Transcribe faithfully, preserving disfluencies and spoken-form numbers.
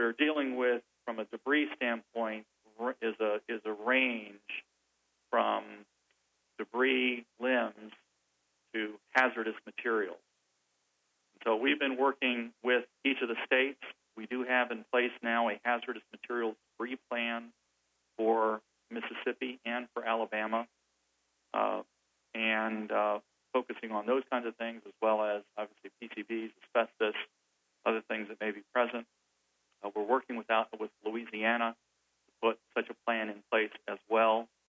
we're dealing with, from a debris standpoint, is a is a range from debris limbs to hazardous materials. So we've been working with each of the states. We do have in place now a hazardous materials debris plan for Mississippi and for Alabama, uh, and uh, focusing on those kinds of things, as well as obviously P C Bs, asbestos,